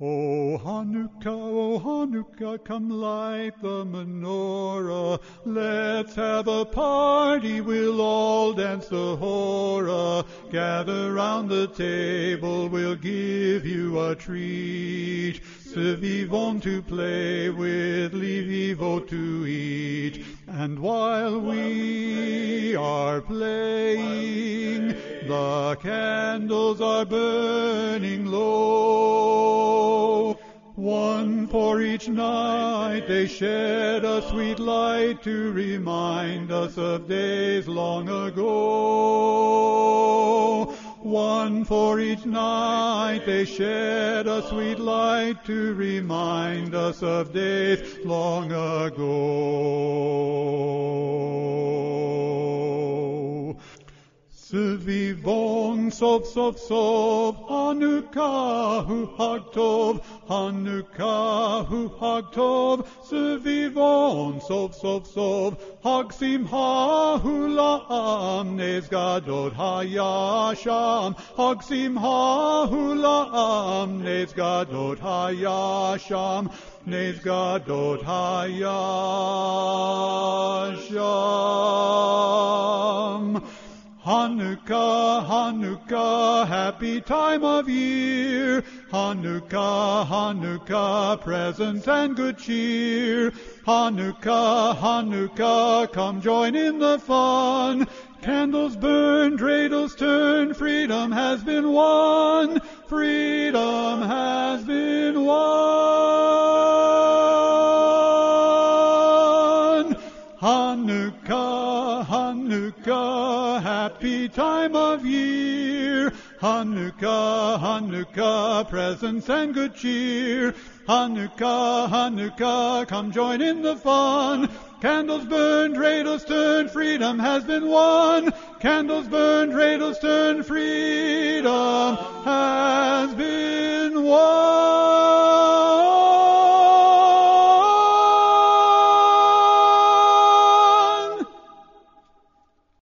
O Hanukkah, come light the menorah. Let's have a party, we'll all dance the hora. Gather round the table, we'll give you a treat. Se vivons to play with, li vivo to eat. And while we are playing, the candles are burning low. One for each night, they shed a sweet light to remind us of days long ago. One for each night, they shed a sweet light to remind us of days long ago. Se vivons sov, Hanukkah hu hag tov, Hanukkah hu hag tov, se vivons sov, hag simha hu la'am, nes gadot hayasham, hag simha hu la'am, nes gadot hayasham, nes gadot hayasham. Hanukkah, happy time of year. Hanukkah, presents and good cheer. Hanukkah, come join in the fun. Candles burn, dreidels turn, freedom has been won. Freedom has been won. Hanukkah, happy time of year. Hanukkah, presents and good cheer. Hanukkah, come join in the fun. Candles burn, dreidels turn, freedom has been won. Candles burn, dreidels turn, freedom has been won.